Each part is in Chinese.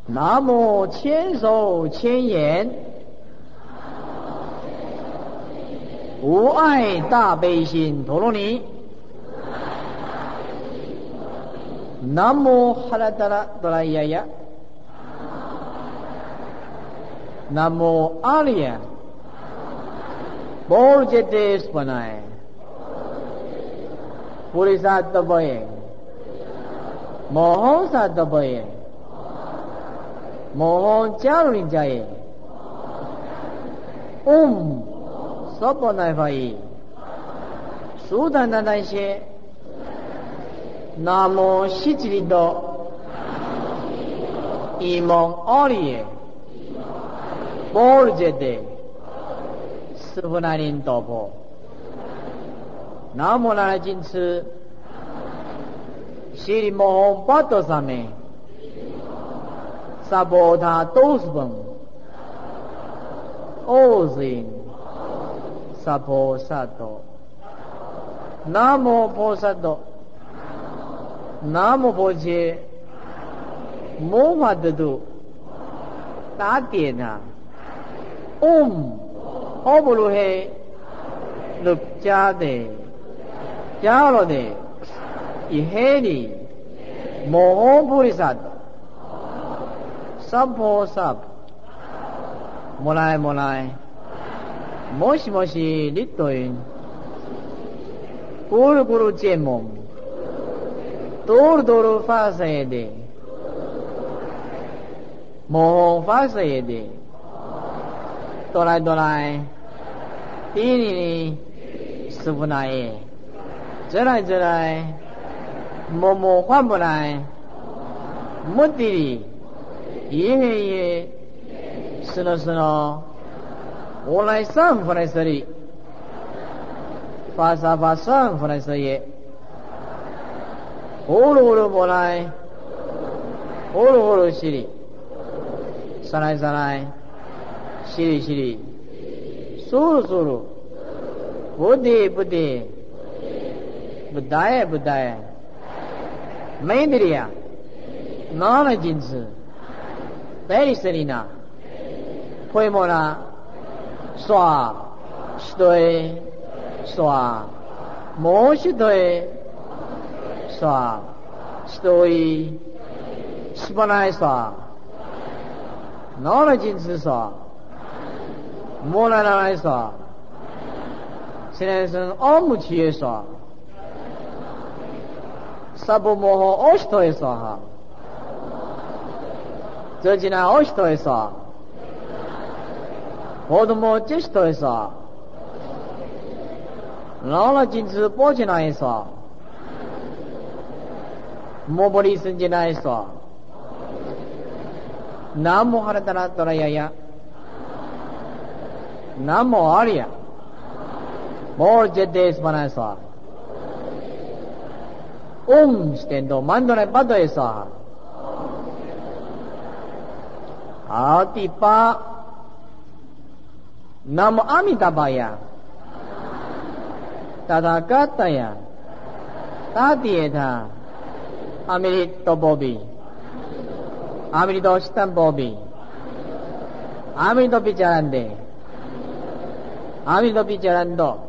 南无千手千眼无碍大悲心陀罗尼。南无哈拉达拉多拉耶耶。南无阿利亚波杰德斯巴奈菩提萨埵波耶摩诃萨埵波耶摩诃迦卢尼迦耶娑婆那法耶苏丹丹丹谢南无悉吉利多伊蒙阿利耶波杰德斯夫那林多婆。南无那拉金持悉利摩诃巴多萨梅萨婆他都斯本欧ZIN萨婆萨多。南无菩萨多南无婆伽摩法得度打点啊阿波罗嘿鲁迦德迦罗德伊嘿利摩诃菩提萨埵萨婆萨婆摩来摩来摩西摩西利多因咕噜咕噜揭蒙多噜多噜发萨耶德摩诃发萨耶德多来多来第你师父那耶这来这来默默换不来目的里耶耶是了是了我来上佛来舍利发萨发上佛来舍耶呼噜呼噜波来呼噜呼噜西里萨来萨来西里西里苏噜苏噜不地不地不带不带没得呀哪来金持白里舍利那会莫那刷是对刷莫是对刷是对是不来刷哪来金持刷莫来哪来刷现在是阿姆奇耶刷萨婆摩诃阿须陀耶刷哈这几年阿须陀耶刷我都没这须陀耶刷老了金持波吉那耶刷摩波利森吉那耶刷南无哈拉达拉多拉耶耶南无阿利亚摩羯德斯巴那刷斯텐多曼多来巴多耶刷好第八南无阿弥达巴呀达达嘎达呀达迪耶他阿弥利多波比阿弥利多斯坦波比阿弥利多比迦兰德阿弥利多比迦兰多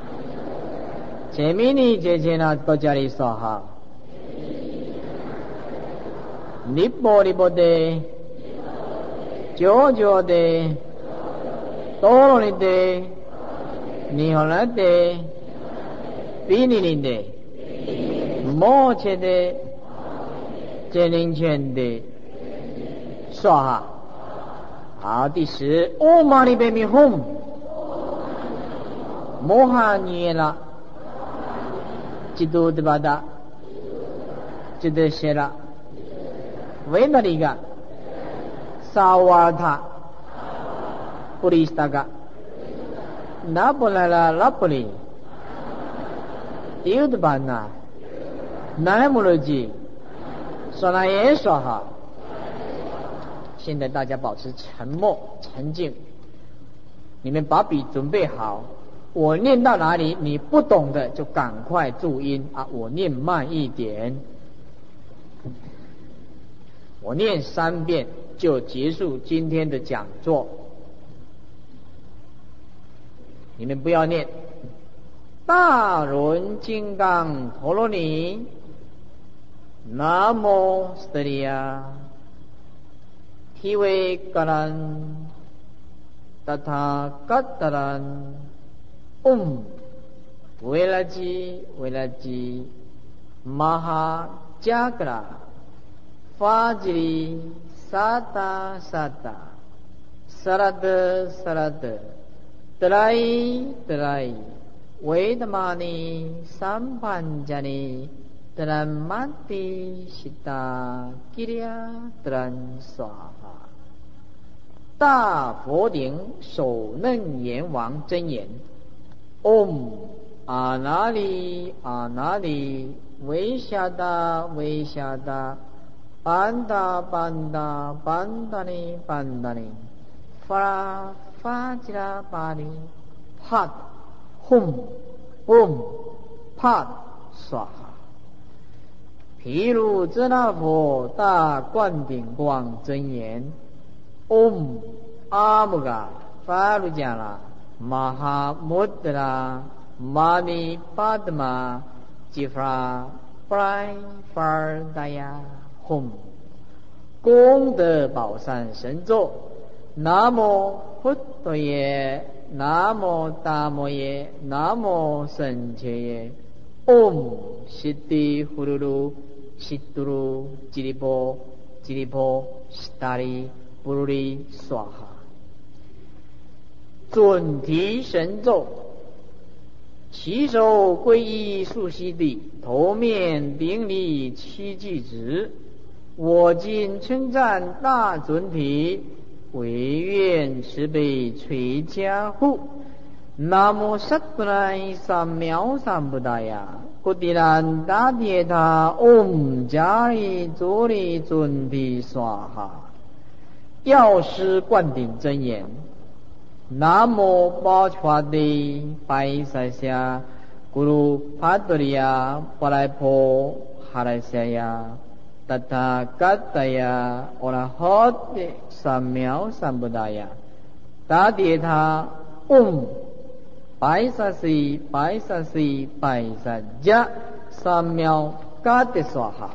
재미니 제제나 또자리 소하 니뽀리보데 조조데 또로니데 니홀라데 비니닌데 모체데 제닝첸데 소하好第十欧玛尼贝米吽摩哈尼耶拉จิตุตบาดาจิตเชระเวนาริกะสาวาทะปุริสตกะนาปุลาลาลปุริติอุตบานา南无罗吉说那耶说哈现在大家保持沉默沉静你们把笔准备好我念到哪里你不懂的就赶快注音啊我念慢一点我念3遍就结束今天的讲座。你们不要念大轮金刚陀罗尼，南无斯特利亚提维嘎兰达他嘎达兰维拉吉维拉吉玛哈加格拉法吉里萨达萨达萨拉德萨拉德德莱德莱维达玛尼三潘加尼德兰玛蒂西达吉利亚德兰萨哈。大佛顶首楞严王真言唵阿那利阿那利维夏达维夏达班达班达班达尼班达尼法拉法吉拉巴尼帕吽唵帕娑哈。毗卢遮那佛大灌顶光真言唵阿姆嘎法卢迦拉玛哈穆德拉玛尼巴德玛吉弗拉布莱法尔达亚吽。功德宝山神咒南无佛陀耶，南无大摩耶，南无僧伽耶。唵悉地呼噜噜悉嘟噜吉利波吉利波悉达利布噜利娑哈。准提神咒起手皈依素悉地，头面顶礼七句子。我今称赞大准提，唯愿慈悲垂加护。南无萨多奈三藐三菩提呀，古迪兰达迭他唵迦利足利准提娑哈。药师灌顶真言南无巴伐地白萨夏咕噜帕多利亚巴莱婆哈莱夏呀达他嘎达呀阿拉哈的三藐三菩提呀达迭他唵白萨西白萨西白萨迦三藐嘎的娑哈。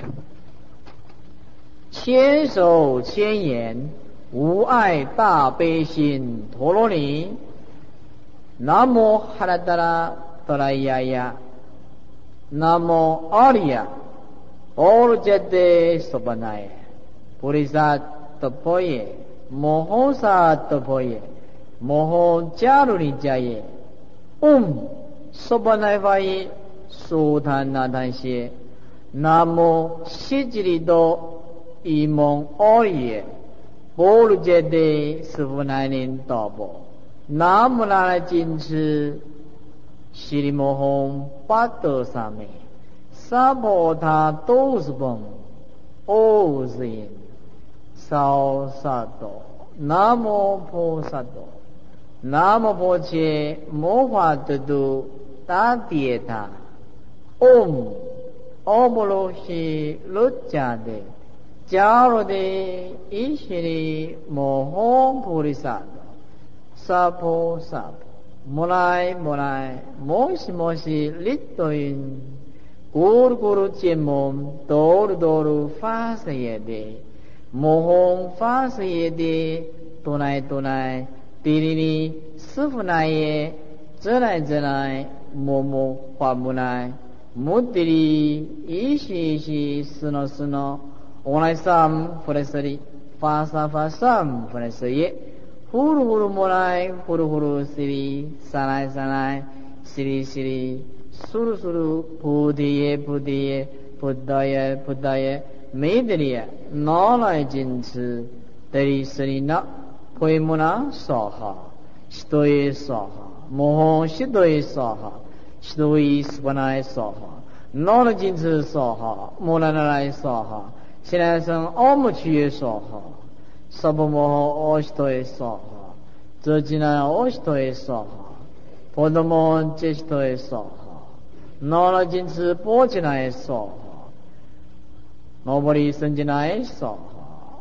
千手千眼无碍大悲心陀罗尼，南无哈拉达拉多拉呀呀，南无阿利亚波罗揭谛娑婆那耶，菩提萨埵婆耶，摩诃萨埵婆耶，摩诃迦卢尼迦耶。唵娑婆那法耶，苏檀那檀谢，南无悉吉利多伊蒙阿利耶，波罗揭谛师父那林道波，南无那来金持悉利摩诃巴多萨美萨婆他都是崩欧人烧萨多，南无菩萨多，南无婆切摩诃得度达迭他唵阿波罗悉卢迦德迦罗的伊悉利摩诃菩提萨萨婆萨婆摩来摩来摩西摩西利多因咕噜咕噜揭蒙多噜多噜发誓耶的摩诃发誓耶的多来多来地利利师父那耶则来则来摩摩花摩来摩地利伊悉伊悉斯诺斯诺我来三佛来舍利发萨发三佛来舍耶呼噜呼噜摩来呼噜呼噜悉利三来三来悉利悉利苏噜苏噜菩提耶菩提耶菩达耶菩达耶没得利哪来坚持得利舍利那婆摩那娑哈悉多耶娑哈摩诃悉多耶娑哈悉多耶斯婆那娑哈哪来坚持娑哈摩那那来娑哈现在生阿摩趣耶娑哈萨婆摩诃阿悉多耶娑哈则吉那阿悉多耶娑哈婆多摩诃揭悉多耶娑哈那来坚持波吉那耶娑哈那波利僧吉那耶娑哈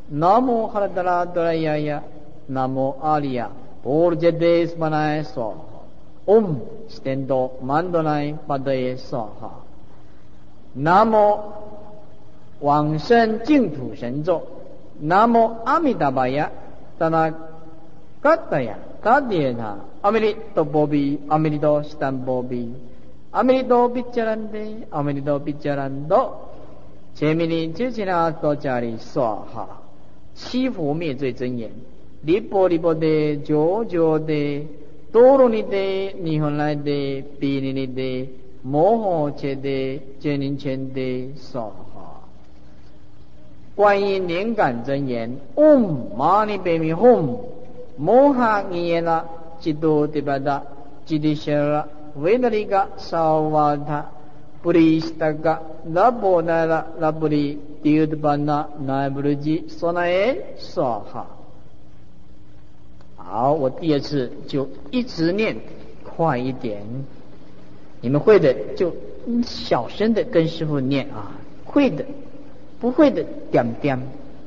南无哈拉达拉多拉呀呀，南无阿里呀，波杰德斯巴奈娑哈，西天多曼多奈巴德耶娑哈，南无往生净土神咒，南无阿弥达巴呀，达那嘎达呀，达迪那，阿弥利多波比，阿弥利多西坦波比，阿弥利多比迦兰德，阿弥利多比迦兰多，前面的这些呢都加里娑哈。七佛灭罪真言，利波利波的，九九的，多罗尼的，尼hon来的，比尼尼的，摩诃切的，坚宁前的，娑哈。观音灵感真言，玛尼贝米摩哈尼耶那，吉多迪巴达，吉迪舍拉，维达利嘎，萨瓦塔，布里斯达嘎，拉波那拉，拉布里。第二班呢，乃布鲁吉索那耶娑哈。好，我第二次就一直念，快一点。你们会的就小声的跟师父念啊，会的，不会的点点。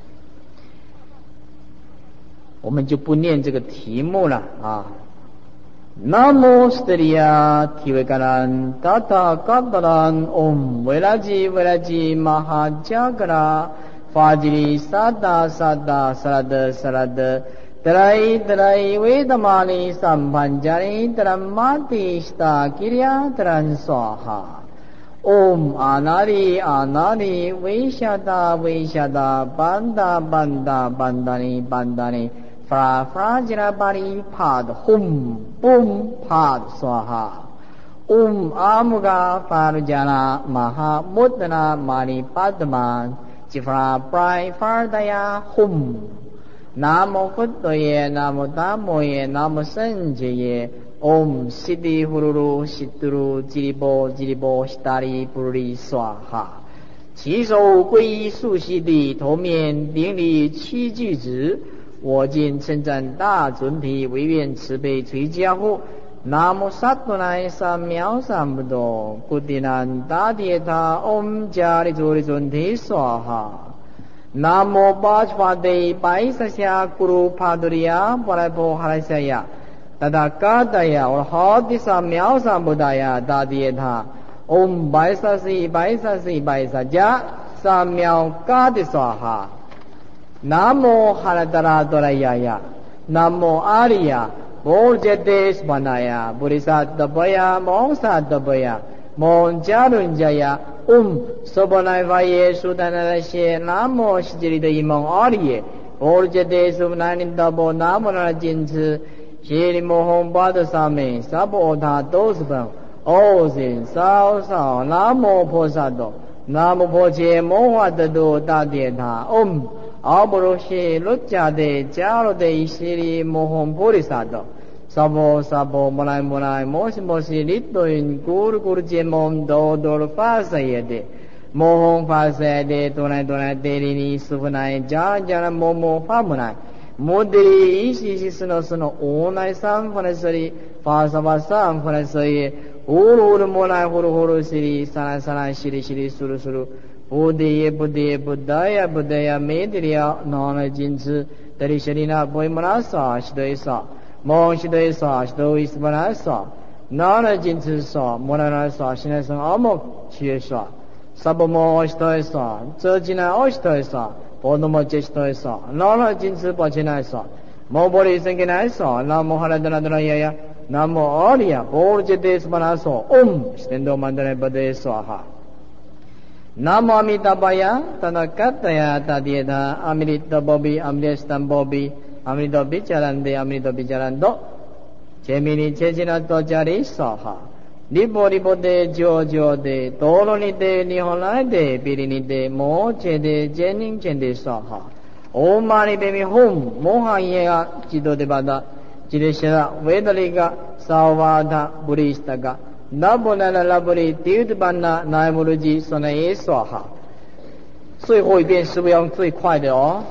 我们就不念这个题目了啊。南无斯特利亚提维嘎兰达达嘎达兰维拉吉维拉吉玛哈加嘎拉法吉利萨达萨达萨拉德萨拉德德来德来维达玛利三盘加利德兰玛蒂斯达吉利亚德兰娑哈阿那利阿那利维夏达维夏达班达班达班达尼班达尼法法吉拉巴利帕的帕的娑哈阿姆嘎法鲁加拉玛哈穆德那玛利巴德曼吉法布莱法达呀南无佛陀耶南无达摩耶南无僧伽耶悉地呼噜噜悉嘟噜吉利波吉利波悉达利布利娑哈其手皈依素悉地头面顶礼七句子我今称赞大尊体唯愿慈悲垂加护南无萨多奈三藐三菩提古迪南达迭他迦利祖利尊体娑哈南无巴吉法帝白萨夏古鲁帕多利亚波莱波哈莱夏呀达达嘎达呀我好的三藐三菩提呀达迭他白萨西白萨西白萨迦三藐嘎的娑哈南无哈拉达拉多拉呀呀，南无阿里呀，波杰德斯巴那呀，布里萨德巴呀，蒙萨德巴呀，蒙加伦加呀，娑婆那法耶，苏达那那些，南无西吉利的伊蒙阿里耶，波杰德斯那尼达波，南无那坚持，西里摩诃巴德萨美，萨婆他都是本，sin sao sao，南无菩萨多，南无婆伽摩诃德多大迭他，阿波罗西罗迦德迦罗德伊西里摩诃菩萨多，萨婆萨婆摩来摩来摩西摩西利多因古鲁古鲁杰摩多多鲁法萨耶德，摩诃法萨耶德多来多来德利尼师傅来迦迦来摩摩法摩来，摩德利伊西西斯诺斯诺乌来三佛来舍利，法萨法三佛来舍耶，呼噜呼噜摩来呼噜呼噜西里，萨来萨来西里西里苏噜苏噜。布迪耶布迪耶布达呀布达呀梅迪利亚南来金持德里舍利那波伊摩拉萨西德伊萨蒙西德伊萨西德伊斯巴拉萨南来金持萨摩拉拉萨西来生阿莫七耶萨萨波摩西德伊萨这吉那奥西德伊萨波多摩杰西德伊萨南来金持巴切那萨摩波利森吉那萨南无哈拉达拉达拉呀呀南无阿里呀波杰德斯巴拉萨西天多曼达来巴德耶娑哈南无阿弥达巴呀，达那嘎达呀，达迭他，阿弥利多波比，阿弥利斯坦波比，阿弥利多比迦兰德，阿弥利多比迦兰多，切米尼切吉那多迦利娑哈，利波利波德，九九德，多罗尼德，尼hon来德，比利尼德，摩切德，坚宁前德娑哈，玛尼贝米摩哈耶呀，吉多德巴达，吉德舍拉，维达利嘎，萨瓦塔，布里斯达嘎。那波那那波利第二班那那摩罗吉说那耶娑哈，最后一遍是不是用最快的哦？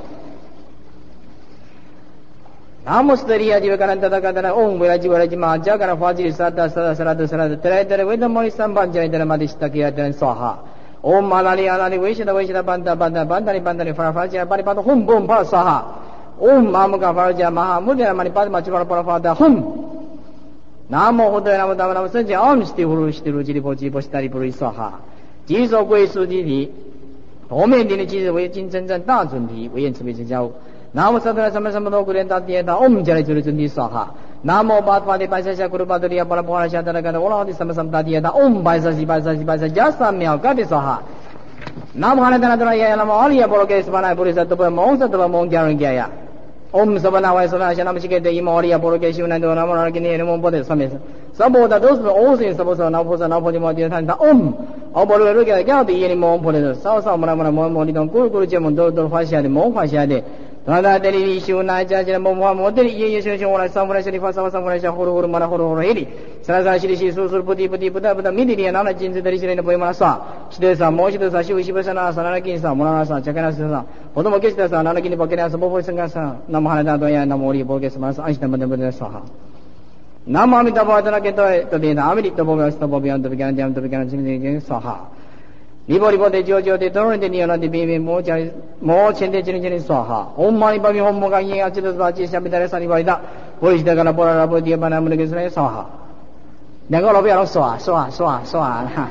南无斯特利亚吉维嘎兰达达嘎达那维拉吉维拉吉玛加嘎那法吉萨达萨达萨拉德萨拉德德来德来维达摩利三班加德来玛蒂斯达吉亚德兰娑哈， Om Manali Anali Vishada Vishada Banda Banda Bandani Bandani Farafaja Bani Banda Hum Bum Parasaha Om Mamuka Faraja Mahamudya Manipad Machura Parafada Hum Namo Hoda Namo Dama Namo Sanja Om Stiru Stiru Jiri Boji Bostari Purisaha 极受贵殊集体，后面定的即日为今真正大准提，为愿慈悲之家务。南无萨多什么什么多古莲大地大，嗡加利就是准提萨哈。南无巴法的白沙夏古鲁巴多利亚巴拉波拉夏达拉嘎的，我老的什么什么大地大，嗡白沙西白沙西白沙加三秒嘎的萨哈。南无哈那达拉达拉呀呀，南无阿里呀波罗盖斯巴那波利萨多巴蒙萨多巴蒙加人加呀。Om Sabana Vai Sana Shana Mishike de Imoria Borogation and Namaragini and Mombode Samis. Saboda those were also in Sabosa Naposa Napodi Tanta Oboroga Gadi any more Police, South Samana Molidon, Guru Gemon, Dodo Fascia, the Mon Fascia. Nada deli issue Naja Momo Model Yeshu or someone for someone Huru Manahoro Hili. Saza she Susu Puti Puta, but the Midi and other jeans that is in the Poemasa. She does a motion to Sashi Shibasana, Sanaki, Samonasa, Chakana, Otomokistas, Anagini Pokenas, Bovo Sangasa, Namahana, Namori, Bogas, Ashtam, Saha. Namamita Boyana to the Amity to Bobas, the Bobby and the began to begin Saha. Libori de Jojo de Torrent de Niana de Baby more Chende Jin Saha. Oh my baby home Mogani after the Baji Sabitara Sanivida, who is the Galabora Bodia Banamulus Saha. Nagolabia Soa.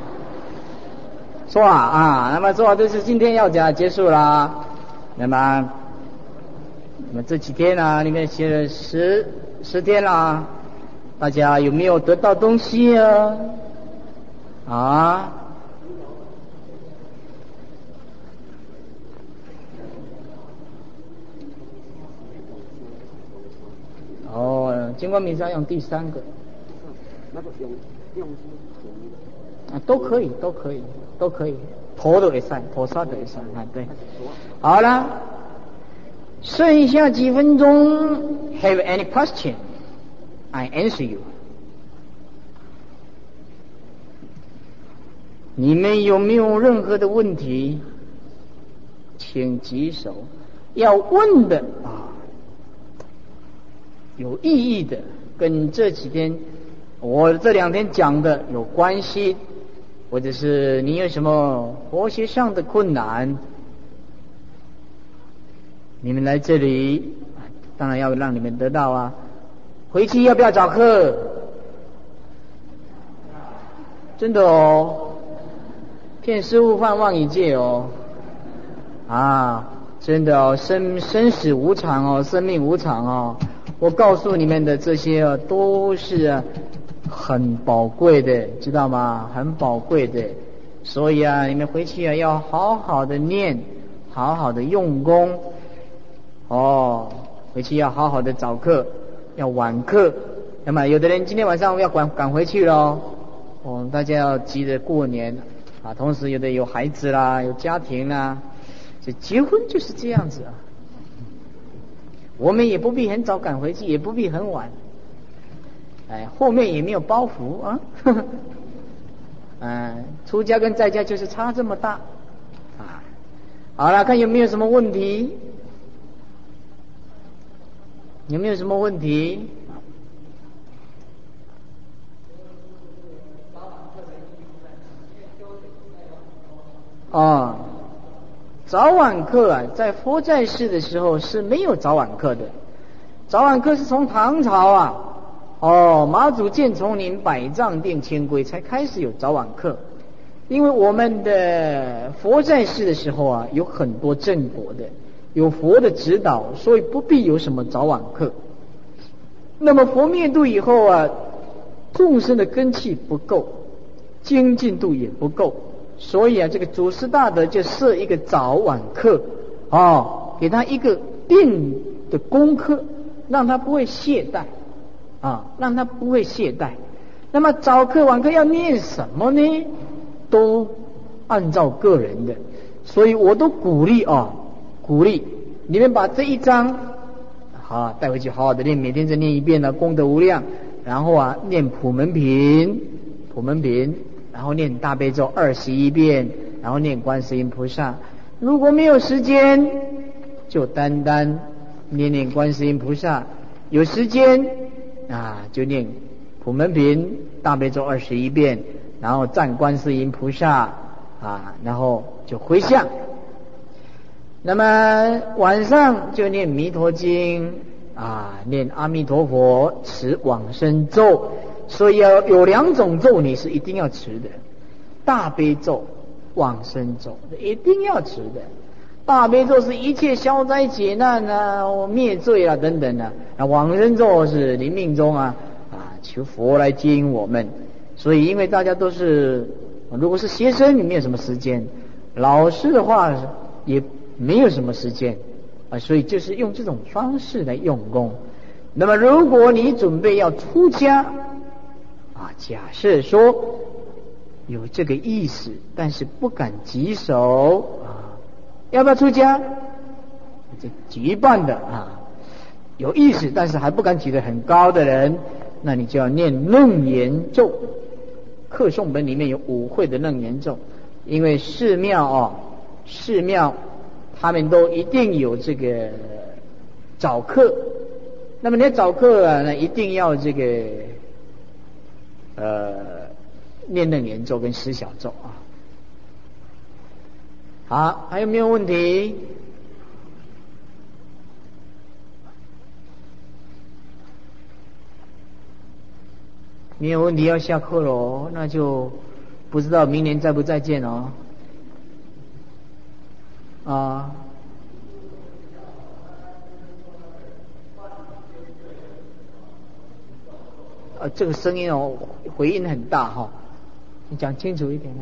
那么这是今天要讲结束了。那么这几天呢，里面写了10天了，大家有没有得到东西啊？哦，经过名上用第3个，都可以，头的也算，头上的也算，对。好了，剩下几分钟 ，Have any question? I answer you. 你们有没有任何的问题？请举手。要问的有意义的，跟这几天我这2天讲的有关系，或者是你有什么活学上的困难，你们来这里，当然要让你们得到啊。回去要不要找课？真的哦，骗师傅犯妄语戒哦，真的哦，生死无常哦，生命无常哦。我告诉你们的这些都是很宝贵的，知道吗？很宝贵的，所以你们回去要好好的念，好好的用功回去要好好的找课，要晚课。那么有的人今天晚上要赶回去咯，大家要急着过年同时有的有孩子啦，有家庭啦，这结婚就是这样子我们也不必很早赶回去，也不必很晚，后面也没有包袱出家跟在家就是差这么大好了，看有没有什么问题？有没有什么问题？早晚课在佛在世的时候是没有早晚课的。早晚课是从唐朝马祖建从您百丈定千规才开始有早晚课。因为我们的佛在世的时候有很多正果的，有佛的指导，所以不必有什么早晚课。那么佛灭度以后众生的根器不够，精进度也不够，所以这个祖师大德就设一个早晚课给他一个定的功课，让他不会懈怠让他不会懈怠。那么早课晚课要念什么呢？都按照个人的，所以我都鼓励你们把这一章带回去好好的念，每天再念一遍功德无量，然后念普门品，然后念大悲咒21遍，然后念观世音菩萨。如果没有时间，就单单念观世音菩萨；有时间就念普门品、大悲咒21遍，然后赞观世音菩萨然后就回向。那么晚上就念弥陀经念阿弥陀佛，持往生咒。所以有2种咒你是一定要持的，大悲咒、往生咒一定要持的。大悲咒是一切消灾解难灭罪等等往生咒是临命中求佛来接引我们。所以因为大家都是，如果是学生你没有什么时间，老师的话也没有什么时间所以就是用这种方式来用功。那么如果你准备要出家假设说有这个意识，但是不敢举手要不要出家？这举一半的有意识但是还不敢举得很高的人，那你就要念楞严咒。课诵本里面有5会的楞严咒，因为寺庙他们都一定有这个早课，那么你要早课那一定要这个念楞严咒跟10小咒好，还有没有问题？没有问题要下课咯，那就不知道明年再不再见这个声音回音很大你讲清楚一点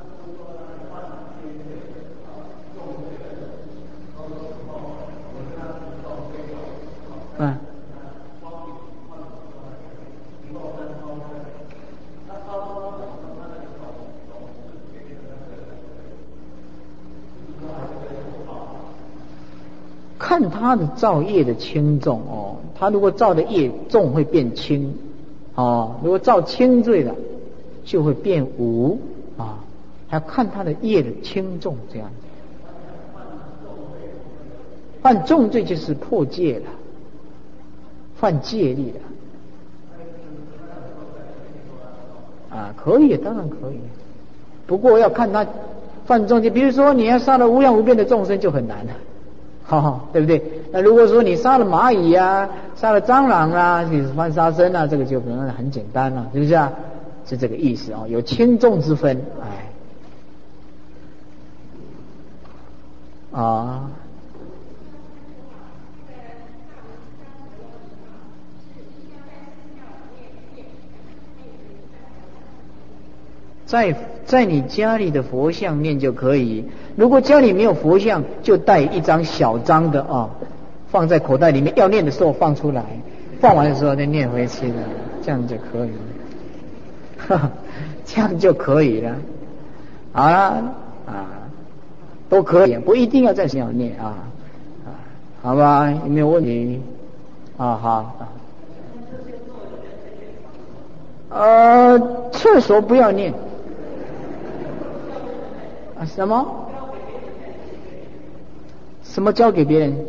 看他的造业的轻重他如果造的业重会变轻如果造轻罪的就会变无还要看他的业的轻重这样子。犯重罪就是破戒了，犯戒律了可以，当然可以，不过要看他犯重罪。比如说你要杀了无量无边的众生就很难了对不对？那如果说你杀了蚂蚁杀了蟑螂你犯杀生这个就可能很简单了，是不是是这个意思有轻重之分在你家里的佛像念就可以，如果家里没有佛像就带一张小张的放在口袋里面，要念的时候放出来，放完的时候再念回去这样就可以这样就可以了好了都可以，不一定要在身上念好吧？有没有问题好厕所不要念什么交给别人？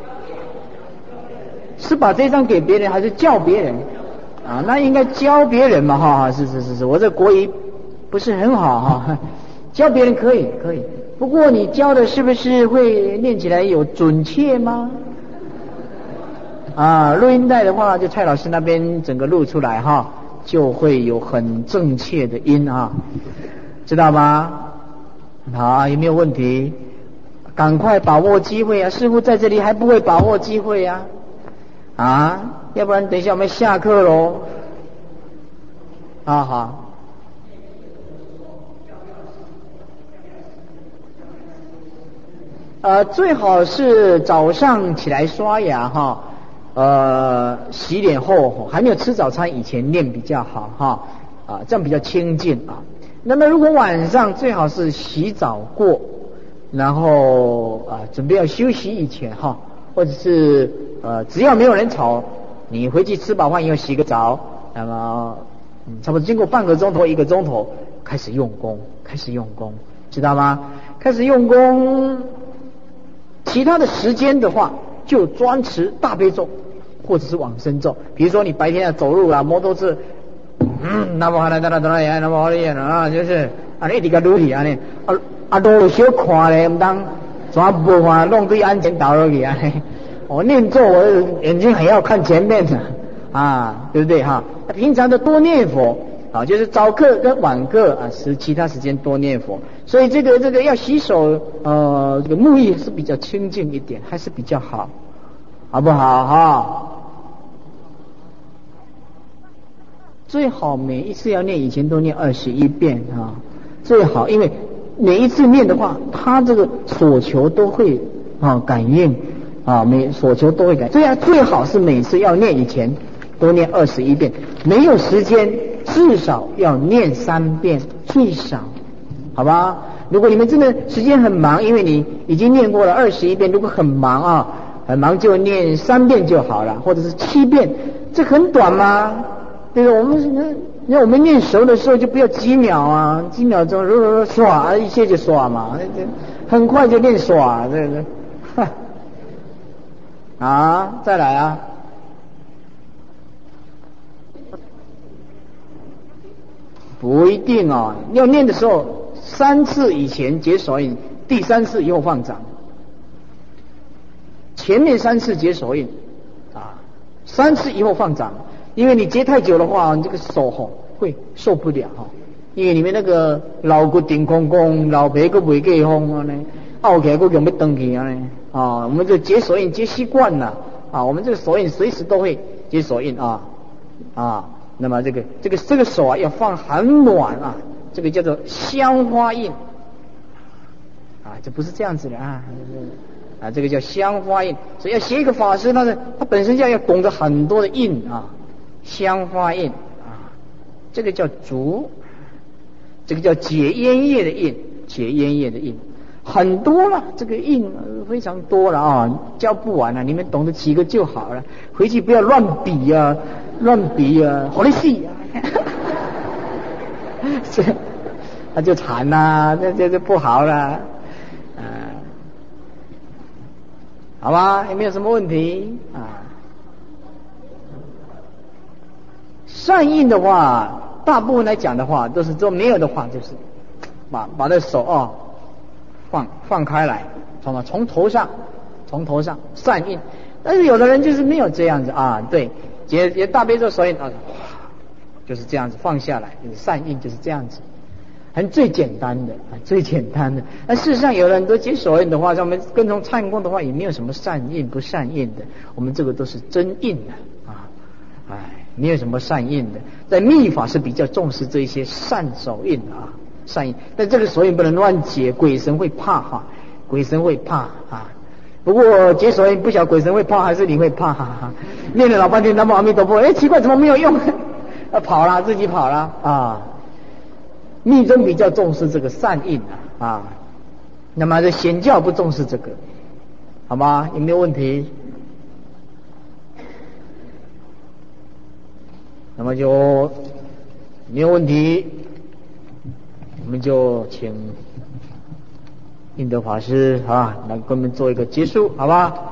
是把这张给别人还是叫别人那应该教别人嘛是我这国语不是很好教别人可以，不过你教的是不是会念起来有准确吗？录音带的话就蔡老师那边整个录出来就会有很正确的音知道吗？好，有没有问题？赶快把握机会师父在这里还不会把握机会要不然等一下我们下课咯好最好是早上起来刷牙洗脸后还没有吃早餐以前念比较好这样比较清净那么如果晚上最好是洗澡过，然后准备要休息以前或者是只要没有人吵，你回去吃饱饭以后洗个澡，那么差不多经过半个钟头1个钟头开始用功，知道吗？开始用功，其他的时间的话就专持大悲咒或者是往生咒。比如说你白天走路摩托车南无阿弥陀佛南无阿弥陀佛就是尼一直甲撸去安尼，撸小看咧，唔当全无看弄对眼前倒落去安尼。我念咒，我眼睛还要看前面的啊，对不对哈？平常的多念佛啊，就是早课跟晚课啊，其他时间多念佛。所以这个要洗手，这个沐浴是比较清净一点，还是比较好，好不好哈？最好每一次要念以前都念21遍啊，最好，因为每一次念的话，他这个所求都会感应啊，所求都会感应。这样最好是每次要念以前都念21遍，没有时间至少要念3遍，最少，好吧？如果你们真的时间很忙，因为你已经念过了21遍，如果很忙啊，很忙就念3遍就好了，或者是7遍，这很短吗？对吧？我们念熟的时候就不要几秒啊，几秒钟，如果刷一切就刷嘛，很快就念刷，对不对？啊，再来啊！不一定哦，要念的时候3次以前结手印，第3次以后放掌，前面3次结手印啊，3次以后放掌。因为你结太久的话，你这个手会受不了哈。因为你们那个老骨顶空空，老皮个未给风啊呢，拗起来个用要登去啊呢啊。我们这结手印结习惯了啊，我们这个手印随时都会结手印啊。那么这个手啊要放很暖啊，这个叫做香花印啊，这不是这样子的啊。这个叫香花印，所以要学一个法师，他本身要懂得很多的印啊。香花印啊，这个叫足，这个叫解烟叶的印，解烟叶的印很多了，这个印非常多了啊，教不完了，你们懂得几个就好了，回去不要乱比啊，好利息啊，那就惨啦，这不好了，好吧，有没有什么问题啊？善印的话，大部分来讲的话，都是做没有的话，就是把这手放开来，从头上善印。但是有的人就是没有这样子啊，对，结大悲咒手印啊，就是这样子放下来，善印就是这样子，最简单的。那事实上，有的人都结手印的话，像我们跟从忏功的话，也没有什么善印不善印的，我们这个都是真印的啊，没有什么善印的。在密法是比较重视这一些善手印啊，善印。但这个手印不能乱结，鬼神会怕哈，鬼神会怕啊。不过结手印不晓鬼神会怕还是你会怕哈。念了老半天南无阿弥陀佛，奇怪怎么没有用？跑了，自己跑了啊。密宗比较重视这个善印啊，那么这显教不重视这个，好吗？有没有问题？那么就没有问题，我们就请印德法师来跟我们做一个结束，好吧？